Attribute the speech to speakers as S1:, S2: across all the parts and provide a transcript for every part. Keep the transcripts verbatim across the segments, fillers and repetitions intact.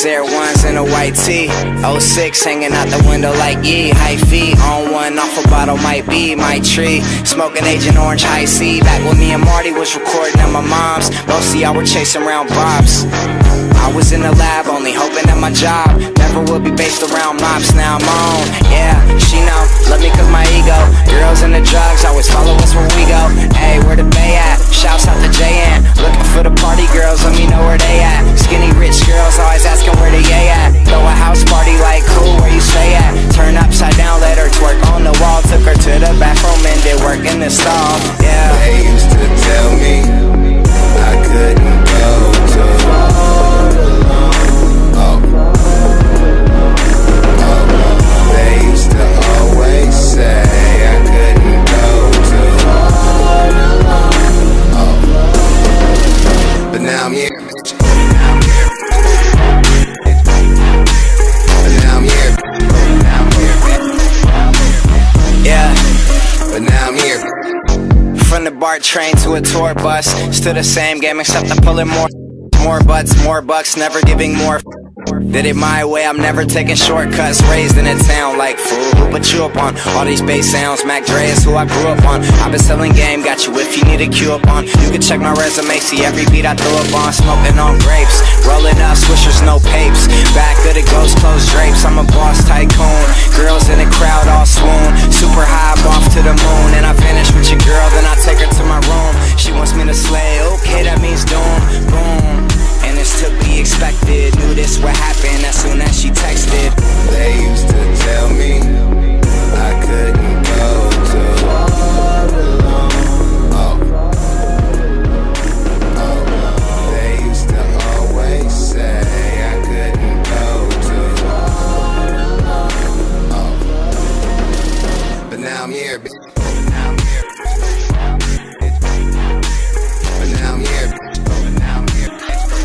S1: Vans, Air Ones, and a white tee. oh six hanging out the window like yee. High feet on one, off a bottle might be my tree. Smoking Agent Orange High C. Back when me and Marty was recording at my mom's. Most of y'all were chasing around Bob's. I was in the lab only hoping that my job never would be based around mops. Now I'm on, yeah, she know, love me cause my ego. Girls and the drugs always follow us where we go. Hey, where the bay at? Shouts out to J N. Looking for the party girls, let me know where they at. Skinny rich girls always asking where the yay at. Throw a house party like cool, where you stay at? Turn upside down, let her twerk on the wall. Took her to the bathroom and did work in the stall, yeah.
S2: They used to tell me I couldn't go to all alone. Oh. Oh. They used to always say I couldn't go to all alone. Oh. But now I'm here. Now I'm here. But now I'm here. Now I'm here.
S1: Yeah.
S2: But now I'm here.
S1: From the BART train to a tour bus, still the same game except I'm pulling more, more butts, more bucks, never giving more. Did it my way, I'm never taking shortcuts. Raised in a town like fool, who put you up on all these bass sounds? Mac Dre is who I grew up on. I've been selling game, got you if you need a cue up on. You can check my resume, see every beat I throw up on. Smoking on grapes, rolling up swishers, no papes. Back of the ghost clothes drapes, I'm a boss tycoon. Girls in the crowd all swoon, super high up off to the moon. And I vanish with your girl, then I take her to my room. She wants me to slay, okay that means doom, boom. And it's to be expected, knew this would happen as soon as she texted.
S2: They used to tell me I couldn't go to all alone. Oh. Oh. They used to always say I couldn't go to all alone. Oh. But now I'm here, bitch. But now I'm here. But now I'm here. But now I'm here.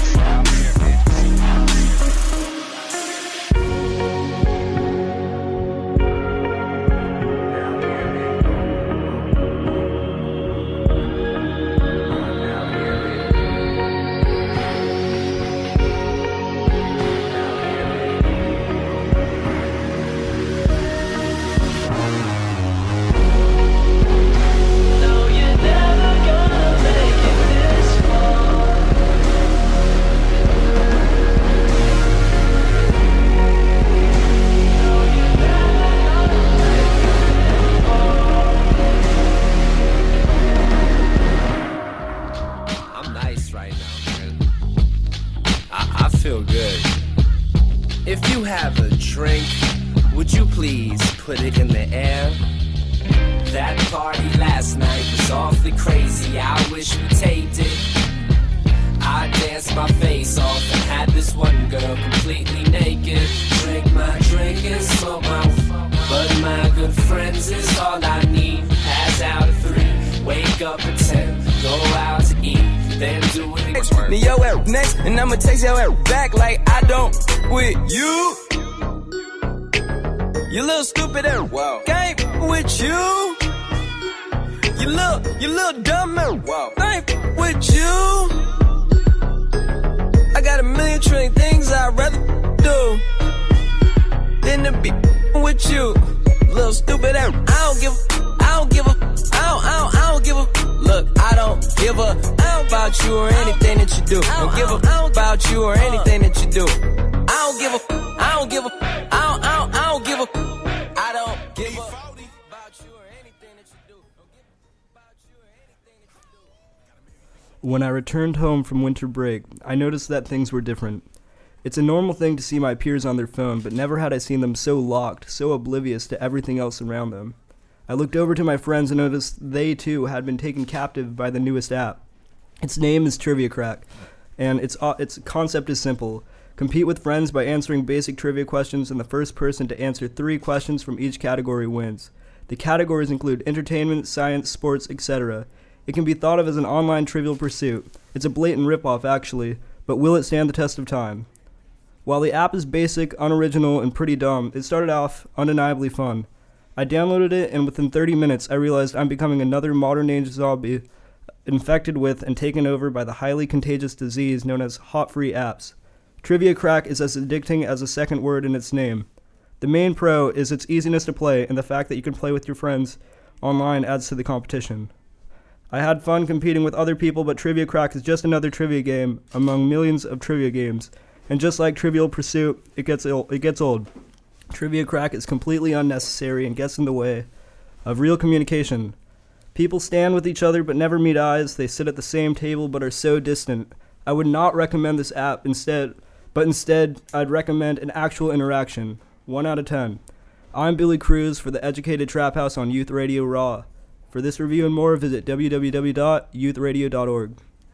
S3: Put it in the air. That party last night was awfully crazy. I wish we taped it. I danced my face off and had this one girl completely naked. Drink my drink and smoke my but my good friends is all I need. Pass out at three, wake up at ten, go out to eat, then do it again.
S4: Then your ass next, and I'ma text your ass back like I don't with you. You little stupid ass, wow. Ain't with you. You little, you little dumb ass, wow. Ain't with you. I got a million trillion things I'd rather do than to be with you. Little stupid ass. I don't give a, I don't give a, I don't, I don't, I don't give a. Look, I don't give a, I don't about you or anything that you do. I don't give a, I don't about you or anything that you do. I don't give a, I don't give a, I don't, I don't, I don't give a, I don't give a about you or anything that you do. Don't give a about you or anything that you do.
S5: When I returned home from winter break, I noticed that things were different. It's a normal thing to see my peers on their phone, but never had I seen them so locked, so oblivious to everything else around them. I looked over to my friends and noticed they, too, had been taken captive by the newest app. Its name is Trivia Crack, and its, uh, its concept is simple. Compete with friends by answering basic trivia questions, and the first person to answer three questions from each category wins. The categories include entertainment, science, sports, et cetera. It can be thought of as an online trivial pursuit. It's a blatant ripoff, actually, but will it stand the test of time? While the app is basic, unoriginal, and pretty dumb, it started off undeniably fun. I downloaded it, and within thirty minutes, I realized I'm becoming another modern-age zombie, infected with and taken over by the highly contagious disease known as hot free apps. Trivia Crack is as addicting as a second word in its name. The main pro is its easiness to play, and the fact that you can play with your friends online adds to the competition. I had fun competing with other people, but Trivia Crack is just another trivia game among millions of trivia games. And just like Trivial Pursuit, it gets il- it gets old. Trivia Crack is completely unnecessary and gets in the way of real communication. People stand with each other but never meet eyes. They sit at the same table but are so distant. I would not recommend this app instead, but instead I'd recommend an actual interaction. one out of ten. I'm Billy Cruz for the Educated Trap House on Youth Radio Raw. For this review and more, visit w w w dot youth radio dot org.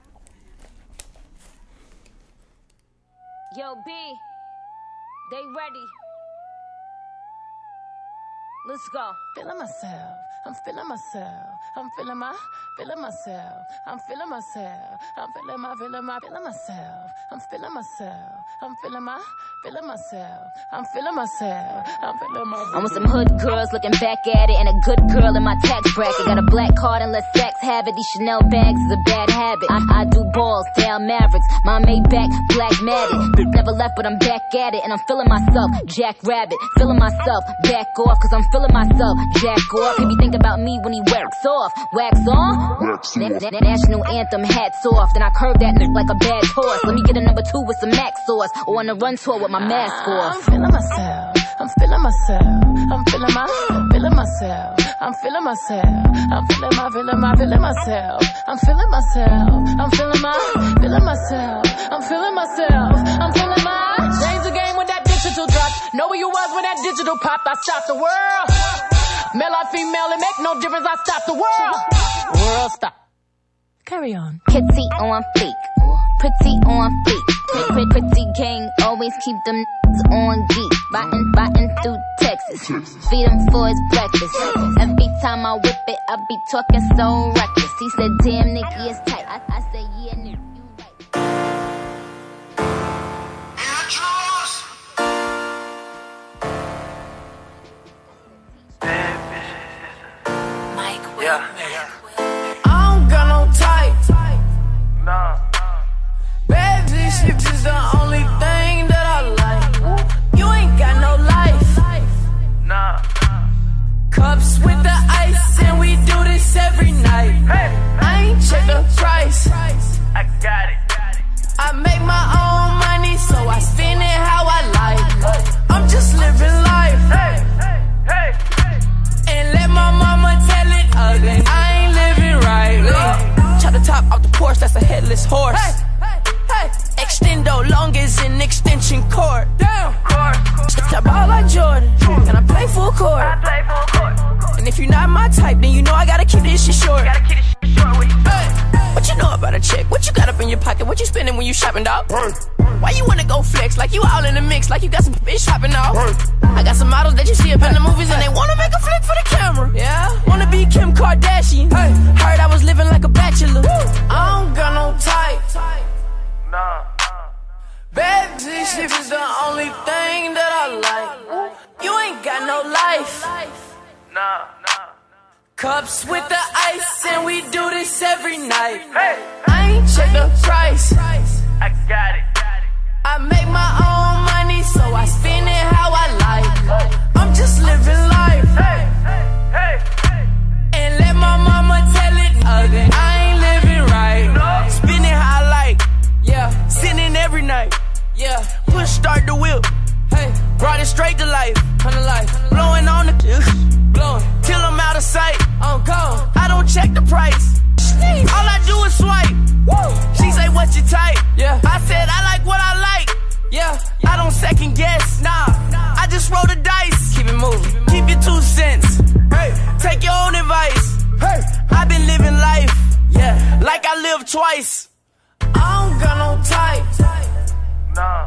S6: Yo, B, they ready. Let's go.
S7: Feeling myself, I'm feeling myself, I'm feeling my, feeling myself, I'm feeling myself, I'm feeling my, feeling my, feeling myself, I'm feeling myself, I'm feeling my, feeling myself, I'm feeling myself, I'm feeling my.
S6: I'm with some hood girls looking back at it, and a good girl in my tax bracket. Got a black card and let sex have it. These Chanel bags is a bad habit. I, I do balls, down Mavericks, my Maybach, black matted. Never left, but I'm back at it, and I'm feeling myself, Jack Rabbit, feeling myself, back off, cause I'm feeling myself, Jack off. He be thinking about me when he wax off, wax on. Wax na- na- National anthem, hats off. Then I curve that n- like a bad horse. Let me get a number two with some Mac sauce, or on a run tour with my mask
S7: I'm
S6: off.
S7: feeling myself, I'm feeling myself, I'm feeling my, feeling myself, I'm feeling myself, I'm feeling my, feeling my, feeling myself, I'm feeling myself, I'm feeling my, feeling myself, I'm feeling myself, I'm feeling my. Change the game when that digital dropped. Know where you was when that digital popped. I stopped the world. Male or female, it make no difference. I stopped the world. World stop. Carry on.
S6: Kitty on fleek, pretty on fleek. Pretty, pretty gang, always keep them n***s on geek. Biting, biting through Texas. Feed him for his breakfast. Every time I whip it, I be talking so reckless. He said, damn, Nicky is tight. I, I say, yeah, nigga, you right.
S7: Yeah. I don't got no type.
S8: Nah.
S7: Bad bitch is the only thing that I like. You ain't got no life.
S8: Nah.
S7: Cups with the ice, and we do this every night.
S8: Hey.
S7: I ain't check the price.
S8: I got it.
S7: I make my own money, so I spend it how I like. I'm just living life.
S8: Hey, hey, hey.
S7: And let my mama tell it ugly. I ain't living right. Chop the top off the porch, that's a headless horse. Hey, hey, hey. Extendo long as an extension cord. Damn. I ball like Jordan, and I play full court.
S8: I play full court.
S7: And if you're not my type, then you know I gotta keep this shit short.
S8: Gotta keep this shit short when you
S7: Hey, what you know about a chick? What you got up in your pocket? What you spending when you shopping, dog? Why you wanna go flex? Like you all in the mix, like you got some bitch shopping off. I got some models that you see up in the movies, and they wanna make a flick for the camera. Yeah, wanna be Kim Kardashian. Hey, heard I was living like a bachelor. I don't got no type.
S8: Nah.
S7: Bad bitch is the only thing that I like. You ain't got no life.
S8: Nah. Nah.
S7: Cups with the ice, and we do this every night.
S8: Hey.
S7: I ain't check the price.
S8: I got it.
S7: I make my own money, so I spend it how I like. I'm just living life.
S8: Hey, hey, hey.
S7: And let my mama tell it ugly. I ain't living right. Spend it how I like. Yeah, sinning every night. Yeah, push start the whip. Hey, brought it straight to life. Kind of life. Blowing on the blowing till I'm out of sight. I'm gone. I don't check the price. All I do is swipe. Woo. She say, what's your type? Yeah. I said, I like what I like. Yeah. I don't second guess. Nah. I just roll the dice. Keep it moving. Keep your two cents. Hey. Take your own advice. Hey. I've been living life. Yeah. Like I live twice. I don't got no type.
S8: Nah.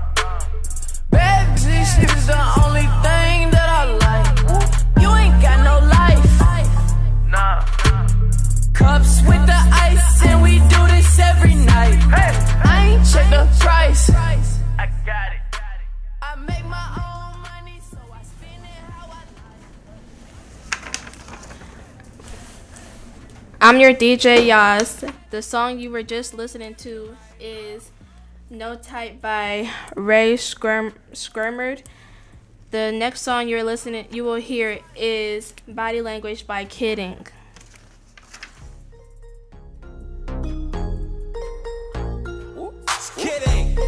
S7: Bad bitch is the only thing that I like. You ain't got no life.
S8: Nah.
S7: Cups with the ice, and we do this every night.
S8: Hey.
S7: I ain't check the price.
S8: I got it.
S7: I make my own money, so I spend it how I like.
S9: I'm your D J Yas. The song you were just listening to is No Type by Ray Skirm- Skirmerd. The next song you're listening, you will hear is Body Language by Kidding.
S3: Kidding.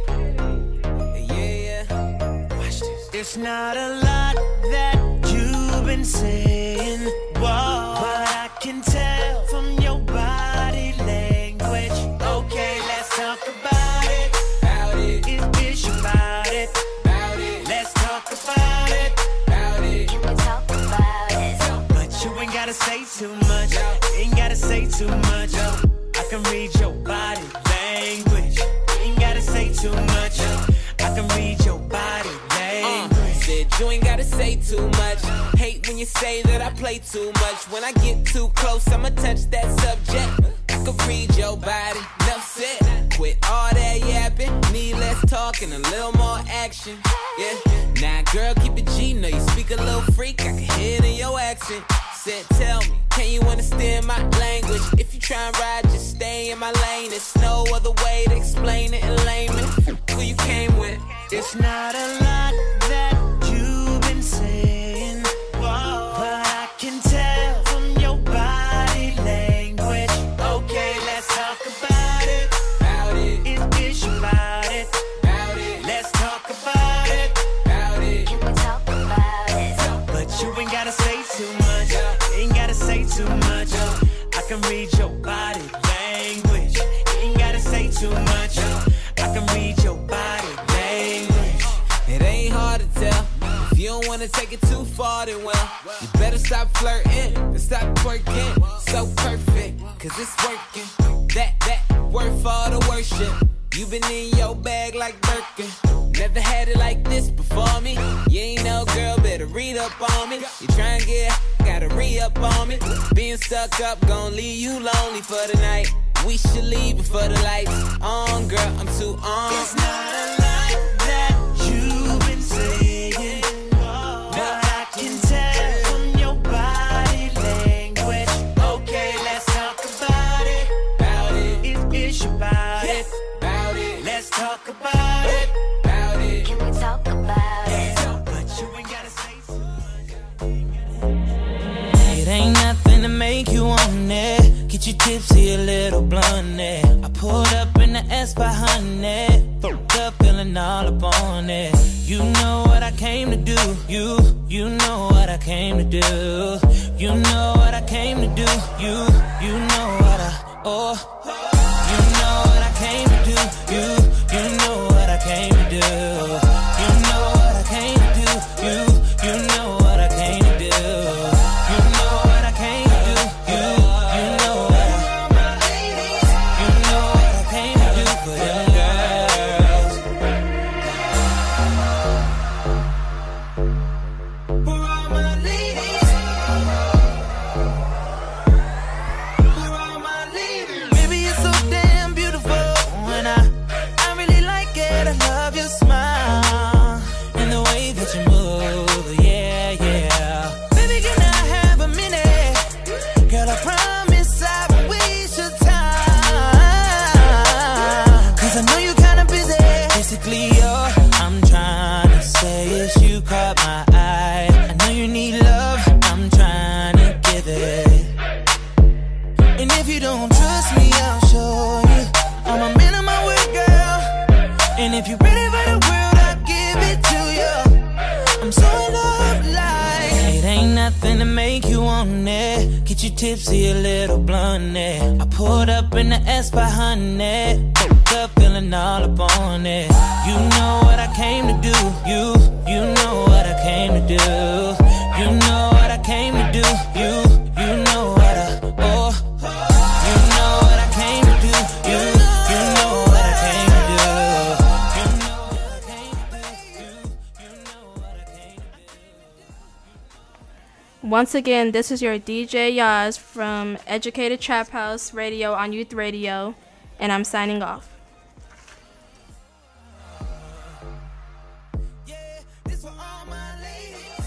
S3: Yeah, yeah. Watch this.
S10: It's not a lot that you've been saying, whoa, but I can tell from your body language. Okay, let's talk about it.
S3: About it.
S10: It is about it.
S3: About it.
S10: Let's talk about it.
S3: About it.
S6: Can we talk about it?
S10: But you ain't gotta say too much. Ain't gotta say too much. I can read your body language. Ain't gotta say too much. I can read your body language.
S3: Uh, said you ain't gotta say too much. Hate when you say that I play too much. When I get too close, I'ma touch that subject. I can read your body. Enough said. Quit all that yapping. Need less talking, a little more action. Yeah. Now, girl, keep it G. Know you speak a little freak. I can hear it in your accent. Said, tell me, can you understand my language? If you try and ride, just stay in my lane. There's no other way to explain it in layman. Who you came with?
S10: It's not a lot that you've been saying, whoa, but I can tell from your body language. Okay, let's talk about it.
S3: About it.
S10: It is about it.
S3: About it.
S10: Let's talk about it.
S3: About it.
S6: Can we talk about it?
S10: But you ain't gotta say too much. Ain't gotta say too much. I can read your body language. Ain't gotta say too much. I can read your body language.
S3: It ain't hard to tell. If you don't wanna take it too far, then well, you better stop flirting and stop twerking. So perfect, cause it's working. That, that, worth all the worship. You been in your bag like Birkin. Never had it like this before me. You ain't no girl, better read up on me. You try and get, gotta re-up on me. Being stuck up, gon' leave you lonely for the night. We should leave before the lights on, girl, I'm too on.
S10: It's not a lot that you've been saying, but I can tell from your body language. Okay, let's talk about it.
S3: About it.
S10: It is about it.
S3: About it.
S10: Let's talk about it.
S3: About it.
S6: Can we talk about it?
S10: But you ain't gotta say too much.
S7: It ain't nothing to make you want it. Get you tipsy, a little blunt, it. I pulled up in the S behind it. Fucked up, feeling all up on it. You know what I came to do. You, you know what I came to do. You know what I came to do. You, you know what I, oh. You know what I came to do. You, you know what I came to do. You know what I came to do. You, you know what I came to do. You know what I came to do. You, you know what I, you know what I came to do for them girls.
S10: For all my ladies, for all my ladies. Baby, you're so damn beautiful, and I, I really like it. I love your smile and the way that you move, yeah, yeah. Baby, can I have a minute? Girl, I promise I won't waste your time. Cause I know you're kinda busy. Basically, all I'm trying to say is you caught my eye. I know you need love, I'm trying to give it. And if you don't trust me, I'll show you. I'm a man of my word, girl. And if you're ready for the world, I'll give it to you. I'm so in love, like
S7: It ain't nothing to make you want it. Get you tipsy, a little blunt, it. I pulled up in the S behind it. Fucked up, feeling all up on it. You know what I came to do. You, you know what I came to do. You know what I came to do. You, you know what I, oh. You know what I came to do. You, you know what I came to do. You know what I came to do. You, you know what I came to do.
S9: Once again, this is your D J Yaz from Educated Trap House Radio on Youth Radio, and I'm signing off.
S10: this for all my ladies.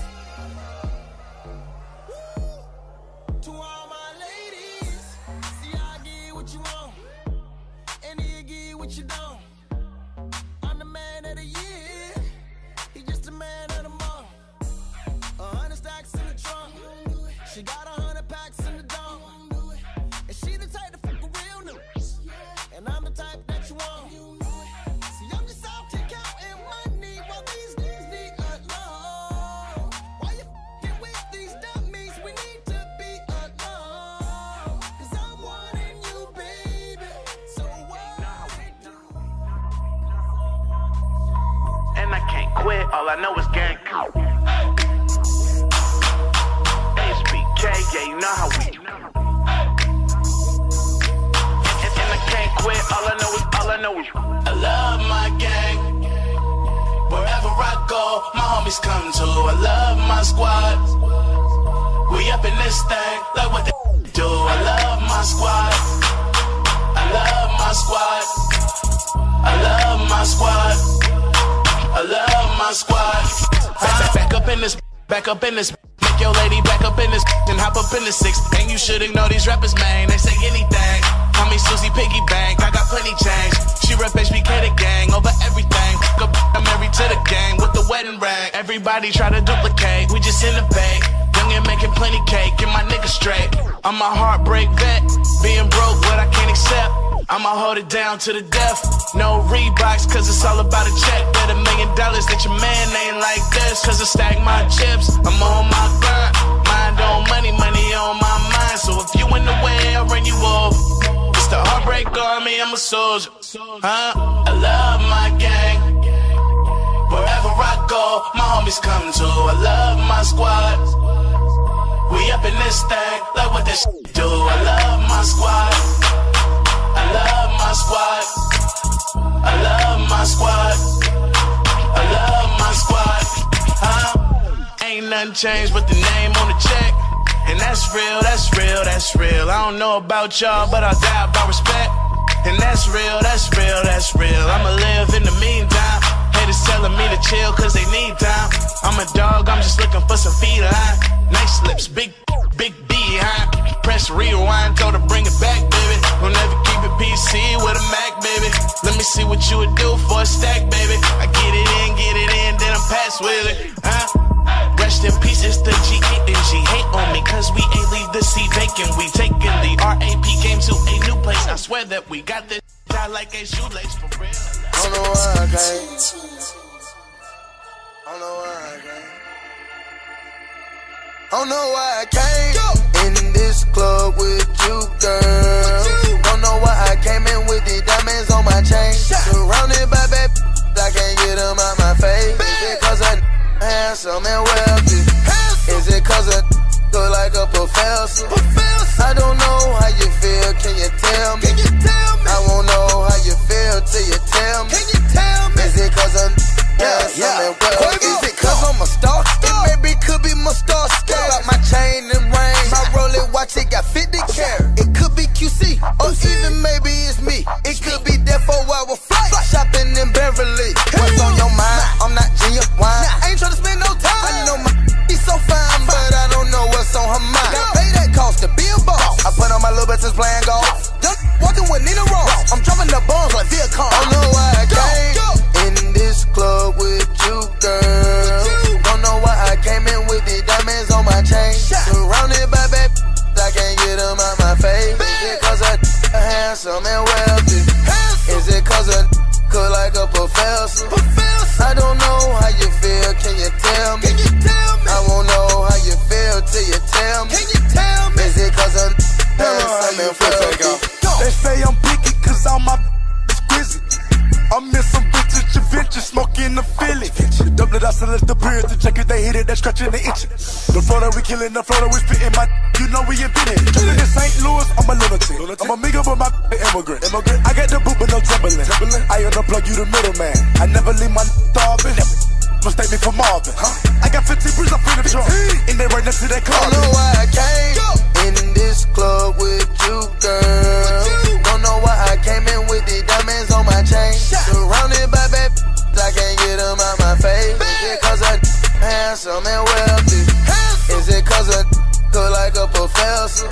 S10: Woo! To all my ladies. See, I give you what you want, and you give you what you don't.
S8: and I can't quit. All I know is gang. H B K, yeah, you know how we. And, and I can't quit. All I know is, all I know is.
S10: I love my gang. Wherever I go, my homies come to. I love my squad. We up in this thing, like what they do. I love my squad. I love my squad. I love my squad. I love my squad. Back, back up in this, back up in this. Make your lady back up in this and hop up in the six. And you should ignore these rappers, man. They say anything. Call me Susie Piggy Bank. I got plenty change. She rep H B K the gang over everything. I'm married to the gang with the wedding ring. Everybody try to duplicate. We just in the bag. Young and making plenty cake. Get my nigga straight. I'm a heartbreak vet. Being broke, what I can't accept. I'ma hold it down to the death. No Reeboks, cause it's all about a check. Bet a million dollars that your man ain't like this. Cause I stack my chips, I'm on my grind. Mind on money, money on my mind. So if you in the way, I'll run you over. It's the heartbreak army, I'm a soldier. Huh? I love my gang. Wherever I go, my homies come to. I love my squad. We up in this thing, like what this do. I love my squad. I love my squad. I love my squad. I love my squad. Huh? Ain't nothing changed but the name on the check. And that's real, that's real, that's real. I don't know about y'all, but I'll die about respect. And that's real, that's real, that's real. I'ma live in the meantime. Haters telling me to chill cause they need time. I'm a dog, I'm just looking for some feline. Nice lips, big, big behind. Press rewind, told her bring it back, baby. We'll never keep it P C with a Mac, baby. Let me see what you would do for a stack, baby. I get it in, get it in, then I'm past with it, huh? Rest in peace, it's the G eight and G hate on me. Cause we ain't leave the seat vacant. We taking the R A P game to a new place. I swear that we got this out like a shoelace for real.
S2: I don't know why I came. I don't know why I came. I don't know why I came in this club with you, girl. Don't know why I came in with the diamonds on my chain. Surrounded by bad, I can't get them out my face. Is it cause I handsome and wealthy? Is it cause I look like a professor? I don't know how you feel, can you tell me? I won't know how you feel till you tell me. Is it cause I'm handsome and wealthy? Is it cause I'm a star? It maybe could be my star. Scale out my chain and ring. My Rolex watch, it got fifty carat. It could be Q C, or even maybe it's me. It could be that four hour flight. Shopping in Beverly. What's on your mind? I'm not genuine. I ain't tryna spend no time. I know my she's so fine, but I don't know what's on her mind. Pay that cost to be a boss. I put on my little bitches playing golf. Walking with Nina Ross. I'm dropping the bombs like Viacom. I don't know why I came in this club with you, girl. Don't know why I came in with the diamonds on my chain. Surrounded by bad, I can't get them out my face. Is it cause I handsome and wealthy? Is it cause I cook like a professor? I don't know how you feel, can you tell me? I won't know how you feel till you tell me. Is it cause I'm handsome and wealthy?
S11: They say I'm picky cause all my exquisite. I'm in some vintage adventure, smoking the Philly. Double it out, so let the beers to check if they hit it, they scratching the itch. The flow that we killing, the flow that we spitting, my you know we invented. Jumping in Saint Louis, I'm a lunatic. I'm a nigga with my immigrant. immigrant. I got the boot but no trembling. I unplug you the middleman. I never leave my starving. Mistake me for Marvin. Huh? I got fifteen brews up in the trunk, and they right next to that club.
S2: I don't know why I came in this club with you, girl. Don't know why I came in with the diamonds on my chain. Surrounded by bad, I can't get them out my face. Is it cause I handsome and wealthy? Is it cause I look like a professor?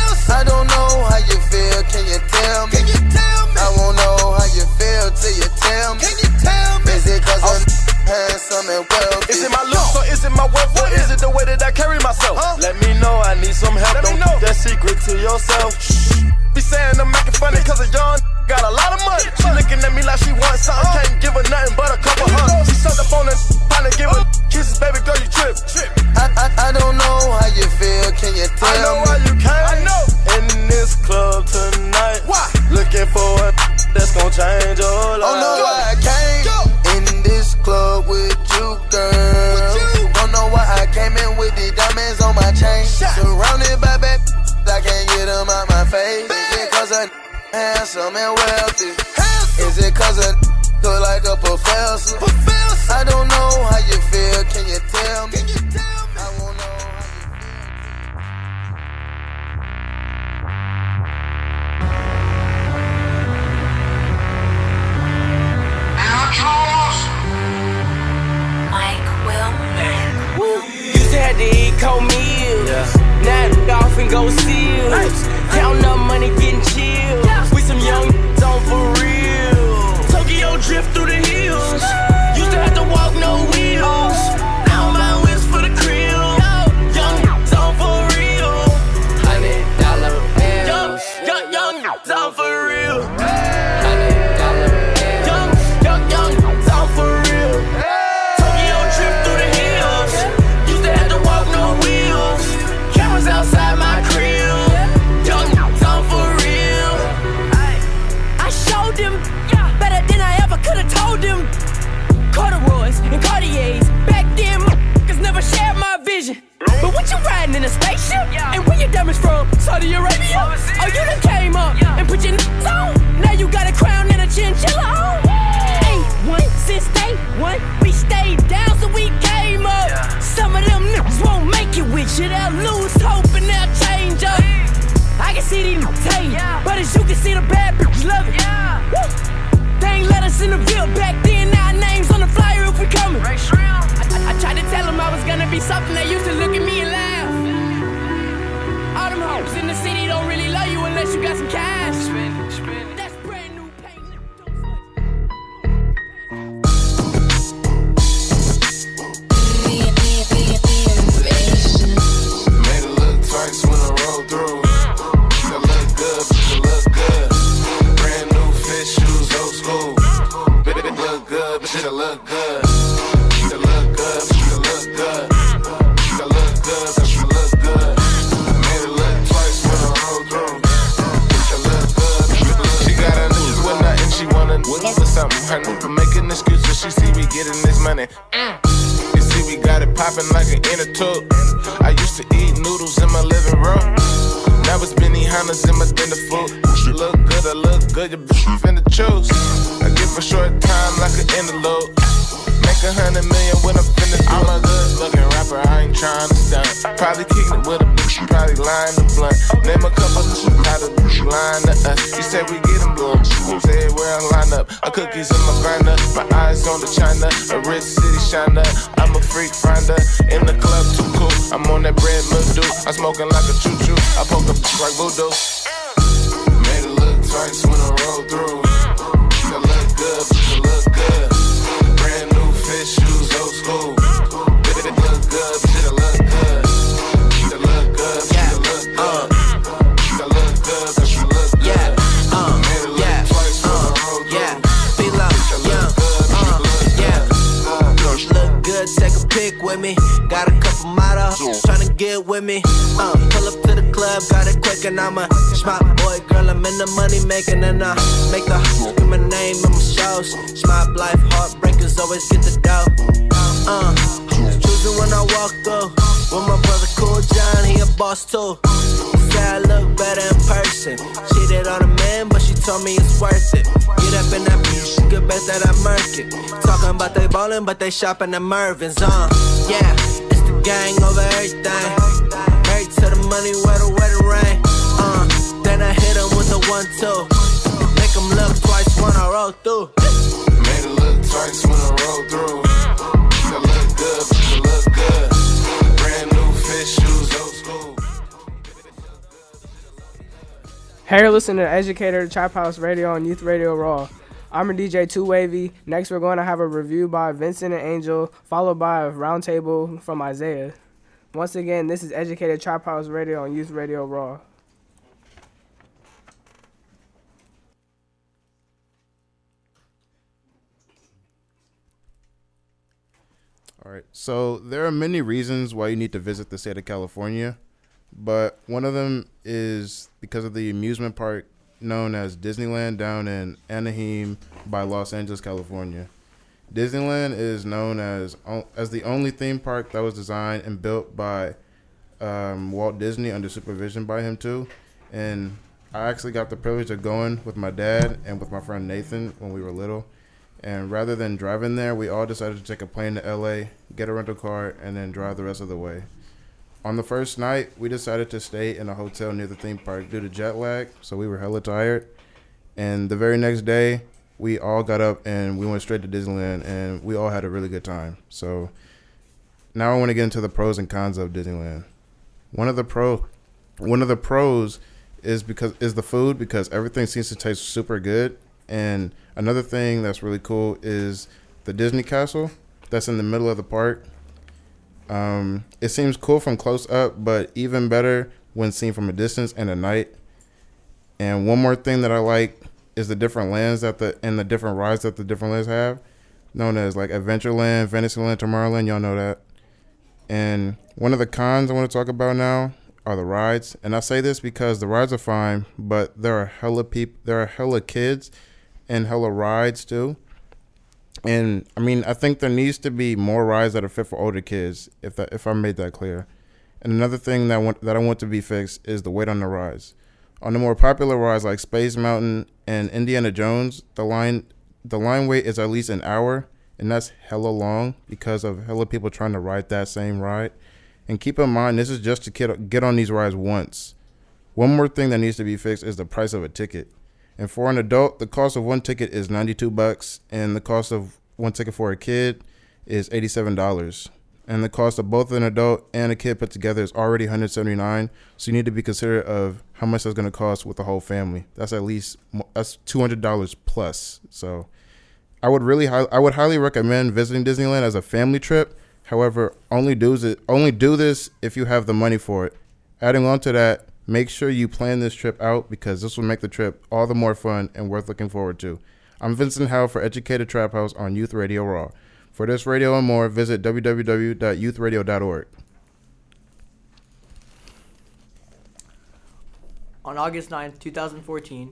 S2: I don't know how you feel, can you tell me? I won't know how you feel till you tell me. Is it cause I'm handsome and wealthy?
S12: Is it my looks or is it my wealth or is it the way that I carry myself? Huh? Let me know, I need some help. Let Don't keep that secret to yourself. Shh. Be saying I'm making funny cause a young got a lot of money. She looking at me like she wants something. Can't give her nothing but a couple hugs. She sucked up on her, trying to give her kisses. Baby girl, you trip.
S2: I, I, I don't know how you feel, can you tell me?
S12: I know why you came. I know. In this club tonight. Why? Looking for a that's gonna change your life.
S2: I don't know why I came in this club with
S12: chain. Surrounded by bad, I can't get them out my face. Is it cause I handsome and wealthy? Is it cause I look like a professor? I don't know how you feel, can you tell me? I won't know how
S7: Used to have to eat cold meals. Yeah. Now I off and go seal. Counting up money, getting chill. We some young on for real. Tokyo drift through the hills. Used to have to walk no wheels. Now my wheels for the crib. Young on for real. Hundred dollar bills. Young, young, young on for real. Hundred dollar bills. Young, young, young on for real. Tokyo drift through the hills. Used to have to walk no wheels. Cameras outside my crib. Young on for real. I showed them better than I ever could have told them. Corduroys and Cartiers. Back then, motherfuckers never shared my vision. But what you riding in a spaceship? And where your diamonds from? Saudi Arabia? Oh, you done came up and put your n***s on. Now you got a crown and a chinchilla on. Ain't one since day one. We stayed down so we came up. Some of them niggas won't make it with you. They'll lose hope and they'll change up. I can see these niggas hate, but as you can see, the bad bitches love it. Woo. They ain't let us in the Ville back then. Now our names on the flyer if we coming. I, I, I tried to tell them I was gonna be something. They used to look at me and laugh. All them hoes in the city don't really love you unless you got some cash. That's brand new paint.
S2: Made it look twice when I roll through. It look good, it look good. Brand new fit shoes, old school. It look good, but it look good. It look good, but it look good. It look good, but it look good. Made it look twice when I roll through. It look good, but it look good. She got a new with nothing, she wanna with something. Her new making excuses, she see we getting this money. You see we got it popping like an inner tube. I used to eat noodles in my living room. Now it's Benny Hanna's in my dinner food. She look good, I look good, your bitch finna choose. I give a short time like an interlude. Make a hundred million when I'm finished. I'm a good looking rapper, I ain't trying to stunt. Probably kicking it with a bitch, probably lying to blunt. Name a couple of shit, how the bitch lying to us. You said we get them blood, say where I line up. A cookies in my grinder, my eyes on the China. A rich city shiner, I'm a freak finder. In the club too cool, I'm on that bread mildew. I'm smoking like a choo-choo, I poke a bitch like voodoo. Made it look twice when I roll through. It look good, it look good. Brand new fit shoes, old school. It look good, it look good. It look good, it look good. It look good, it look good.
S7: Yeah, uh,
S2: Made it look
S7: yeah,
S2: twice when
S7: uh,
S2: I roll through.
S7: yeah. Be low,
S2: It
S7: yeah,
S2: look good, it look
S7: yeah.
S2: good.
S7: Look good, take a pic with me. Got a couple models tryna get with me. Uh, pull up to the club, got it quick and I'm a smart boy, girl. I'm in the money making and I make the scream my name in my shows. Smart life, heartbreakers always get the dough. Uh, choosing when I walk through. With my brother Cool John, he a boss too. He said I look better in person. Cheated on a man, but she told me it's worth it. Get up in that bitch, good bet that I murk it. Talking about they ballin', but they shopping at Mervin's, uh. Yeah, it's the gang over everything. Married to the money where the wedding ring. Uh, then I hit him with a one two. Make him look twice when I roll through.
S2: Made it look twice when I roll through. It look good, it look good. Brand new fit shoes, old school.
S13: Hey, you're listening to Educator Trap House Radio on Youth Radio Raw. I'm your D J Two Wavy. Next, we're going to have a review by Vincent and Angel, followed by a roundtable from Isaiah. Once again, this is Educated Trap House Radio on Youth Radio Raw.
S14: All right. So there are many reasons why you need to visit the state of California, but one of them is because of the amusement park known as Disneyland down in Anaheim by Los Angeles, California. Disneyland is known as as the only theme park that was designed and built by um, Walt Disney under supervision by him too. And I actually got the privilege of going with my dad and with my friend Nathan when we were little. And rather than driving there, we all decided to take a plane to L A, get a rental car, and then drive the rest of the way. On the first night, we decided to stay in a hotel near the theme park due to jet lag, so we were hella tired. And the very next day, we all got up and we went straight to Disneyland, and we all had a really good time. So now I want to get into the pros and cons of Disneyland. One of the pro, one of the pros is because is the food, because everything seems to taste super good. And another thing that's really cool is the Disney Castle that's in the middle of the park. Um, it seems cool from close up, but even better when seen from a distance and at night. And one more thing that I like is the different lands that the and the different rides that the different lands have, known as like Adventureland, Fantasyland, Tomorrowland. Y'all know that. And one of the cons I want to talk about now are the rides. And I say this because the rides are fine, but there are hella peop- there are hella kids and hella rides too. And I mean, I think there needs to be more rides that are fit for older kids, if that, if I made that clear. And another thing that I want that I want to be fixed is the wait on the rides. On the more popular rides like Space Mountain and Indiana Jones, the line the line wait is at least an hour, and that's hella long because of hella people trying to ride that same ride. And keep in mind, this is just to get get on these rides once. One more thing that needs to be fixed is the price of a ticket. And for an adult, the cost of one ticket is ninety-two bucks, and the cost of one ticket for a kid is eighty-seven dollars. And the cost of both an adult and a kid put together is already one hundred seventy-nine dollars. So you need to be considerate of how much that's going to cost with the whole family. That's at least that's two hundred dollars plus. So I would really I would highly recommend visiting Disneyland as a family trip. However, only do it only do this if you have the money for it. Adding on to that, make sure you plan this trip out, because this will make the trip all the more fun and worth looking forward to. I'm Vincent Howell for Educated Trap House on Youth Radio Raw. For this radio and more, visit w w w dot youth radio dot org.
S15: On August ninth, twenty fourteen,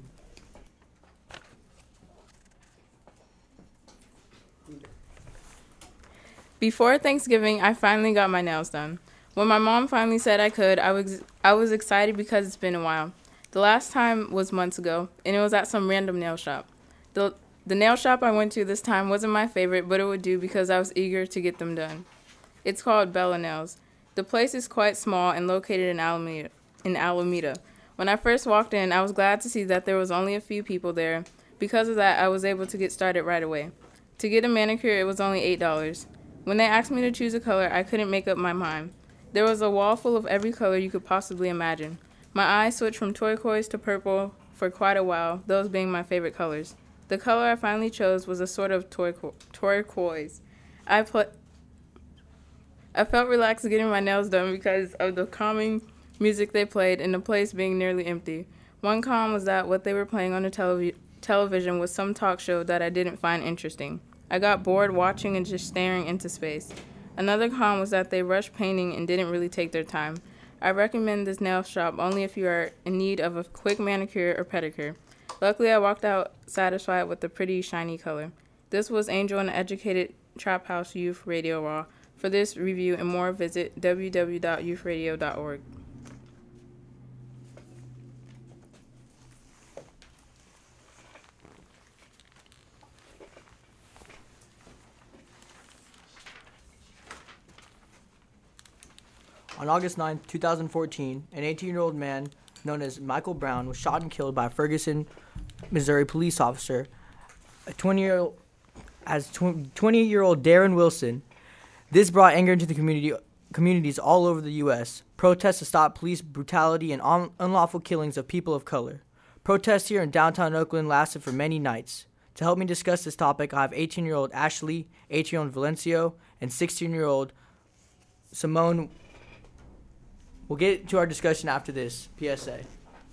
S16: before Thanksgiving, I finally got my nails done. When my mom finally said I could, I was I was excited because it's been a while. The last time was months ago, and it was at some random nail shop. The the nail shop I went to this time wasn't my favorite, but it would do because I was eager to get them done. It's called Bella Nails. The place is quite small and located in Alameda. In Alameda. When I first walked in, I was glad to see that there was only a few people there. Because of that, I was able to get started right away. To get a manicure, it was only eight dollars. When they asked me to choose a color, I couldn't make up my mind. There was a wall full of every color you could possibly imagine. My eyes switched from turquoise to purple for quite a while, those being my favorite colors. The color I finally chose was a sort of turqu- turquoise. I put. I felt relaxed getting my nails done because of the calming music they played and the place being nearly empty. One con was that what they were playing on the telev- television was some talk show that I didn't find interesting. I got bored watching and just staring into space. Another con was that they rushed painting and didn't really take their time. I recommend this nail shop only if you are in need of a quick manicure or pedicure. Luckily, I walked out satisfied with the pretty shiny color. This was Angel and Educated Trap House Youth Radio Raw. For this review and more, visit w w w dot youth radio dot org.
S15: On August ninth, twenty fourteen, an eighteen-year-old man known as Michael Brown was shot and killed by a Ferguson, Missouri police officer. A twenty-year-old, as twenty-eight-year-old Darren Wilson. This brought anger into the community, communities all over the U S Protests to stop police brutality and un- unlawful killings of people of color. Protests here in downtown Oakland lasted for many nights. To help me discuss this topic, I have eighteen-year-old Ashley, eighteen-year-old Valencio, and sixteen-year-old Simone. We'll get to our discussion after this P S A.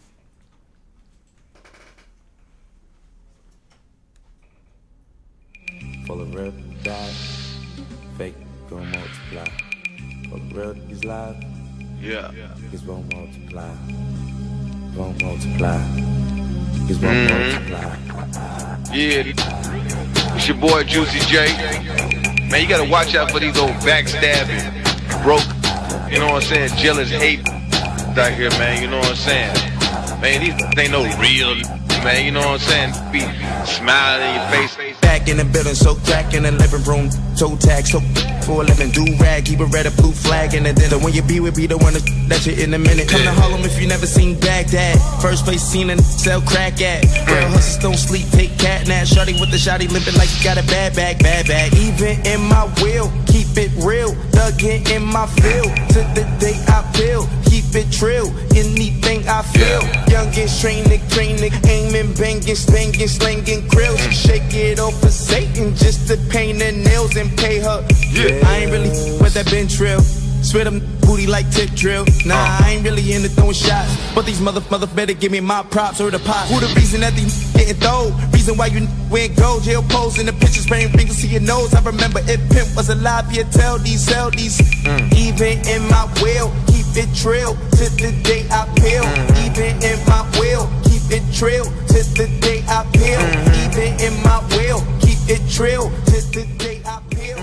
S17: Full of real die, fake gon' multiply. Full of real these live,
S18: yeah,
S17: it's gon' multiply. Gon' multiply. It's gon'
S18: Mm-hmm.
S17: multiply.
S18: Yeah, it's your boy Juicy J. Man, you gotta watch out for these old backstabbing, broke you know what I'm saying, jealous hate out here, man, you know what I'm saying? Man, these ain't no real, man, you know what I'm saying? Be smiling in your face.
S19: Back in the building, so crack in the living room, toe tag, so for a living, do rag, keep a red or blue flag in the dinner. When you be with be the one that you in a minute. Come to Harlem if you never seen Baghdad. First place seen and sell crack at. Real hustlers don't sleep, take cat nap. Shorty with the shotty limping like you got a bad bag, bad bag. Even in my will, keep it real. Dug in in my field, to the day I peel. Keep it trill, anything I feel. Youngest training, training, aiming, banging, spanging, slanging grills. Shake it off for Satan just to paint her nails and pay her. Yeah. I ain't really with that bench drill. Swear them booty like tip drill. Nah, uh. I ain't really into throwing shots. But these mother mother better give me my props or the pot. Who the reason that these getting thrown? Reason why you went gold, jail pose in the pictures, spraying fingers to your nose. I remember if pimp was alive, you tell these, sell these. Mm. Even in my will, keep it trill to the day I peel. Mm. Even in my will, keep it trill to the day I peel. Mm. Even in my will, keep it trill to the day I peel.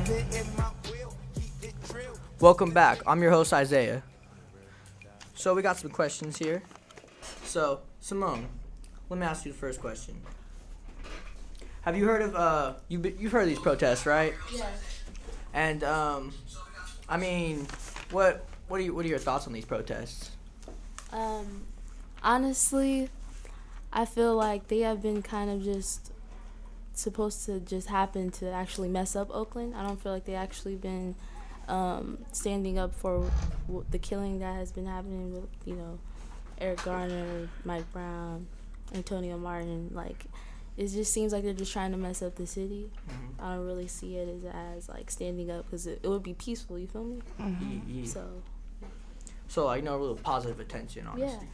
S15: Welcome back. I'm your host, Isaiah. So we got some questions here. So, Simone, let me ask you the first question. Have you heard of, uh, you, you've heard of these protests, right?
S9: Yes.
S15: And, um, I mean, what, what are you, what are your thoughts on these protests?
S20: Um, honestly, I feel like they have been kind of just supposed to just happen to actually mess up Oakland. I don't feel like they actually been Um, standing up for w- the killing that has been happening with, you know, Eric Garner, Mike Brown, Antonio Martin. Like, it just seems like they're just trying to mess up the city. Mm-hmm. I don't really see it as, as like, standing up because it, it would be peaceful, you feel me?
S15: Mm-hmm. Yeah.
S20: So,
S15: so, like, no real positive attention, honestly.
S20: Yeah.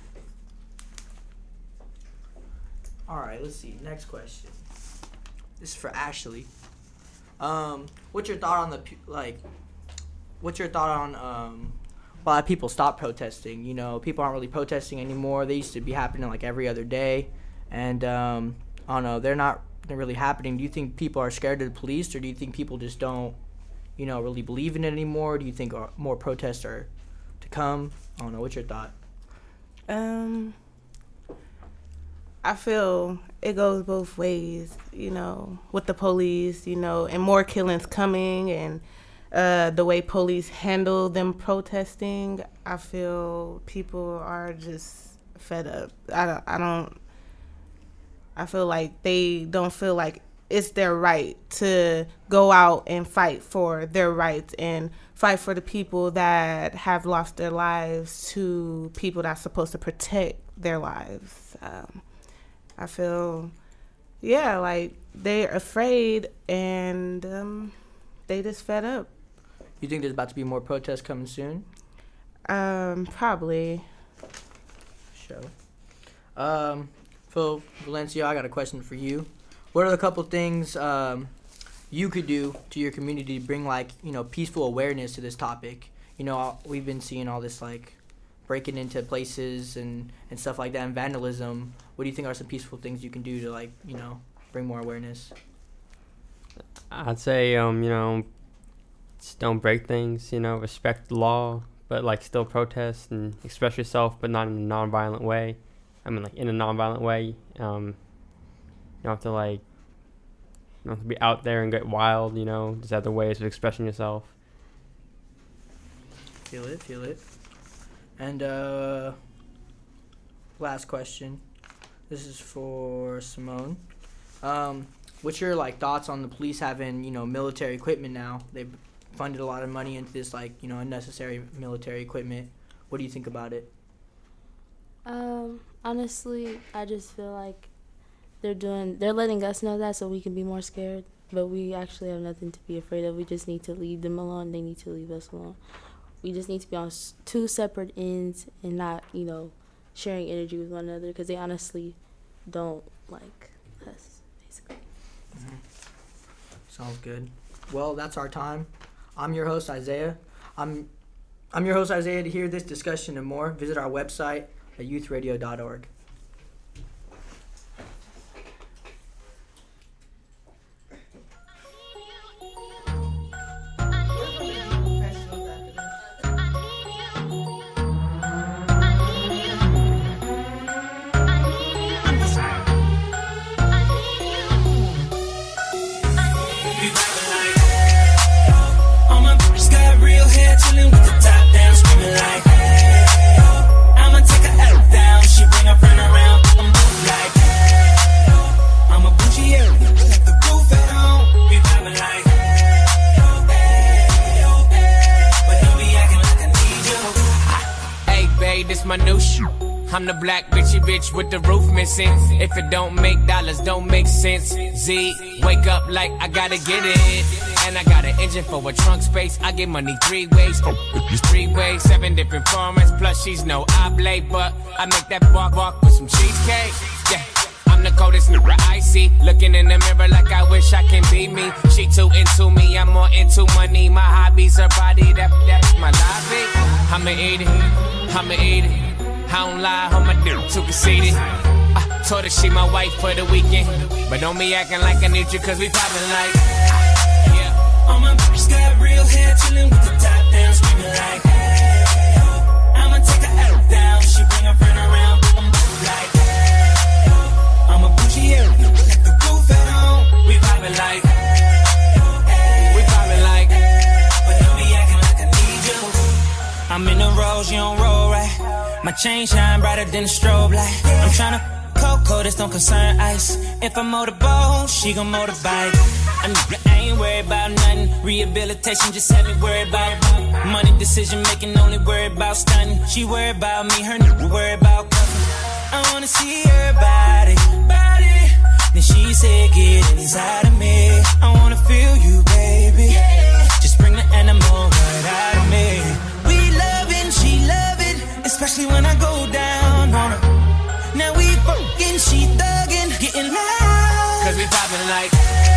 S15: All right, let's see. Next question. This is for Ashley. Um, what's your thought on the, pu- like, What's your thought on um, a lot of people stop protesting? You know, people aren't really protesting anymore. They used to be happening like every other day, and um, I don't know, they're not they're really happening. Do you think people are scared of the police, or do you think people just don't, you know, really believe in it anymore? Do you think uh, more protests are to come? I don't know. What's your thought?
S21: Um, I feel it goes both ways. You know, with the police, you know, and more killings coming, and Uh, the way police handle them protesting, I feel people are just fed up. I don't, I don't, I feel like they don't feel like it's their right to go out and fight for their rights and fight for the people that have lost their lives to people that's supposed to protect their lives. Um, I feel, yeah, like they're afraid and um, they just fed up.
S15: You think there's about to be more protests coming soon?
S21: Um, probably.
S15: Sure. Um, Phil Valencia, I got a question for you. What are the couple things um, you could do to your community to bring, like, you know, peaceful awareness to this topic? You know, we've been seeing all this, like, breaking into places and, and stuff like that, and vandalism. What do you think are some peaceful things you can do to, like, you know, bring more awareness?
S22: I'd say, um, you know, just don't break things, you know, respect the law, but, like, still protest and express yourself, but not in a non-violent way. I mean, like, in a non-violent way. Um, you don't have to, like, you don't have to be out there and get wild, you know, just other ways of expressing yourself.
S15: Feel it, feel it. And, uh, last question. This is for Simone. Um, what's your, like, thoughts on the police having, you know, military equipment now? They've funded a lot of money into this, like, you know, unnecessary military equipment. What do you think about it?
S20: Um, honestly, I just feel like they're doing, they're letting us know that so we can be more scared, but we actually have nothing to be afraid of. We just need to leave them alone. They need to leave us alone. We just need to be on s- two separate ends and not, you know, sharing energy with one another because they honestly don't like us, basically.
S15: Mm-hmm. Sounds good. Well, that's our time. I'm your host, Isaiah. I'm I'm your host, Isaiah. To hear this discussion and more, visit our website at youth radio dot org.
S1: my new shoe. I'm the black bitchy bitch with the roof missing. If it don't make dollars, don't make sense. Z, wake up like I gotta get it. And I got an engine for a trunk space. I get money three ways. Three ways, seven different formats. Plus she's no oblate, but I make that walk walk with some cheesecake. Yeah. I'm the coldest nigga I see. Looking in the mirror like I wish I can be me. She too into me, I'm more into money. My hobbies, her body, that, that's my lobby. I'ma eat it, I'ma eat it. I don't lie, on my dick, too conceited. I told her she my wife for the weekend. But don't be acting like I need you, cause we poppin' like. Yeah.
S10: All my bitches got real hair, chillin' with the top down, screaming like, hey, oh. I'ma take her out down, she bring her friend around, I'm like, hey, oh. I'm a bougie, yeah, like the roof at home.
S1: We poppin' like, hey, we poppin' like,
S10: but don't be acting like I need you. I'm in the rose, you don't roll right. My chain shine brighter than a strobe light. I'm tryna cocoa, this don't concern ice. If I motorboat, she gon' motorbike. I ain't worried about nothing. Rehabilitation just had me worried about money. Decision making, only worried about stunning. She worried about me, her nigga worried about cuffing. I wanna see her body, body. Then she said, get inside of me. I wanna feel you, baby. Just bring the animal right out of me. We loving, she loving, especially when I go down on her. Now we fucking, she thuggin', getting loud.
S1: Cause we poppin' like.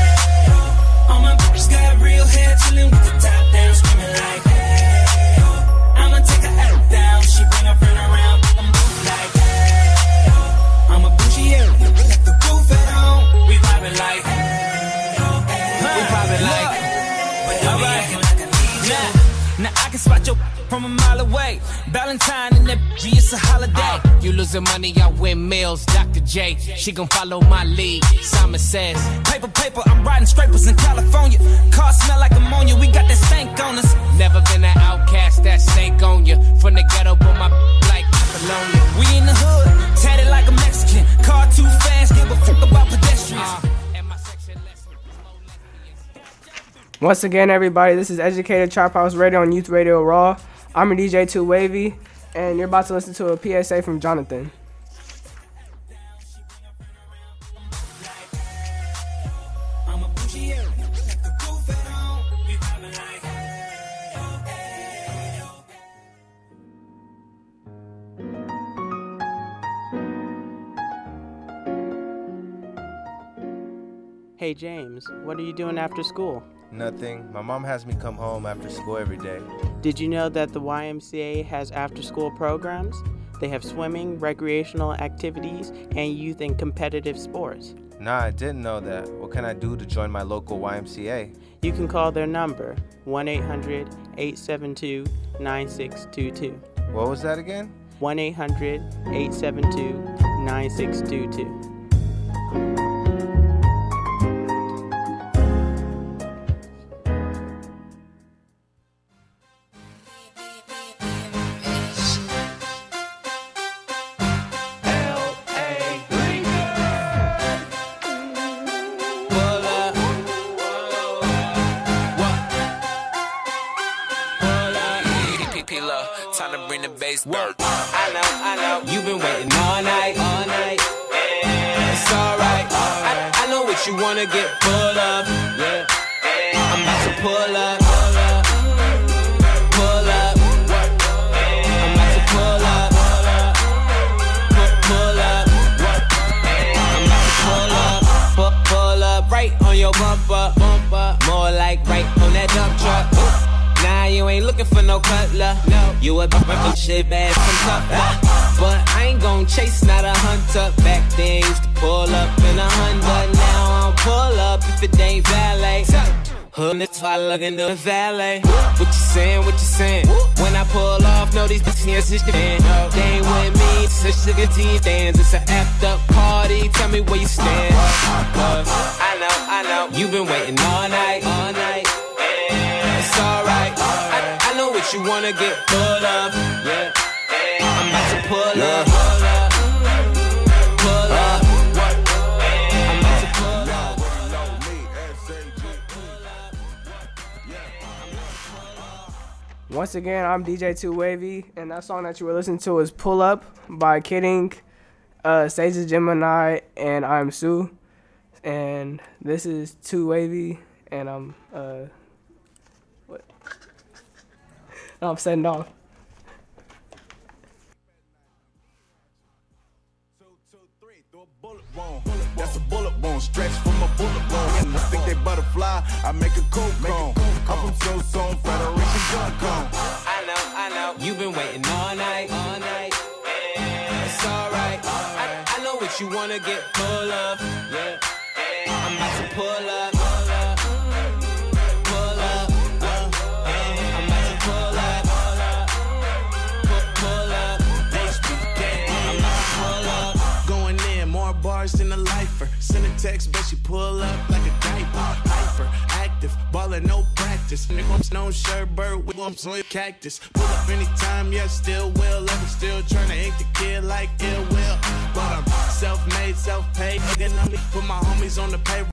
S10: All my bitches got real hair, chillin' with the top down, screaming like, hey, oh. I'ma take her out down, she bring her friend around, I'm like, hey, oh. I'm a bougie, yeah, like the roof at home.
S1: We poppin' like, hey, oh, hey, we poppin' like,
S10: but don't be acting like I need you.
S1: Now, now I can spot your from a mile away. Valentine and that bitch, it's a holiday. Uh, you losing money, I win meals. Doctor J, she gon' follow my lead. Simon says,
S10: paper, paper, I'm riding scrapers in California. Car smell like ammonia, we got that stank on us.
S1: Never been an outcast, that stank on you. From the ghetto, but my like Apollonia.
S10: We in the hood, tatted like a Mexican. Car too fast, give a fuck about pedestrians. Uh,
S13: Once again, everybody, this is Educated Trap House Radio on Youth Radio Raw. I'm your D J two Wavy, and you're about to listen to a P S A from Jonathan.
S4: Hey James, what are you doing after school?
S23: Nothing. My mom has me come home after school every day.
S4: Did you know that the Y M C A has after-school programs? They have swimming, recreational activities, and youth and competitive sports.
S23: Nah, I didn't know that. What can I do to join my local Y M C A?
S4: You can call their number, one eight hundred, eight seven two, nine six two two.
S23: What was that again?
S4: one eight hundred, eight seven two, nine six two two.
S1: Work. I know, I know. You've been waiting all night, all night. Yeah. It's alright. I, I know what you wanna get full of. Yeah. I'm about to pull up. Pull up. I'm about to pull up. Pull, pull up. I'm about to pull up. Pull, pull up. Right on your bumper. Bumper. More like right on that dump truck. Nah, you ain't looking for no cutler. No, you a b- shit bad from tough. But I ain't gon' chase, not a hunter. Back then used to pull up in a Honda. Now I don't pull up if it ain't valet. Hood, that's why I look into the valet. What you saying, what you saying? When I pull off, no, these bitches is the fan. They ain't with me, it's a sugar tea dance. It's an effed up party, tell me where you stand. Cause I know, I know, you've been waiting all night, all night. It's alright, I, I know what you wanna get full of. Yeah, I'm about to pull up, pull up, pull up. I'm about to pull up.
S13: Once again, I'm D J Too Wavy, and that song that you were listening to was Pull Up by Kidding, uh, Sages Gemini, and I'm Sue. And this is Too Wavy, and I'm, uh, what? I'm setting off.
S11: That's a bullet wound, stretch from a bullet wound. I think they butterfly, I make a cold cone. I'm from So Zone, Federation Gun Cone.
S1: I know, I know, you've been waiting all night, all night. Yeah, it's alright. I, I know what you wanna get full of. Yeah, I'm about to pull up, pull up, pull up. Uh, yeah. I'm about to pull up, pull, pull up. H B K, I'm about to pull up.
S19: Going in, more bars than a lifer. Send a text, but she pull up like a diaper. Hyper, active, ballin', no practice. Nigga, no shirt, bird, with I'm soy cactus. Pull up anytime, yeah, still will. Ever still tryna ink the kid like ill will. But I'm self-made, self-paid. Nigga, let me put my homies on the payroll.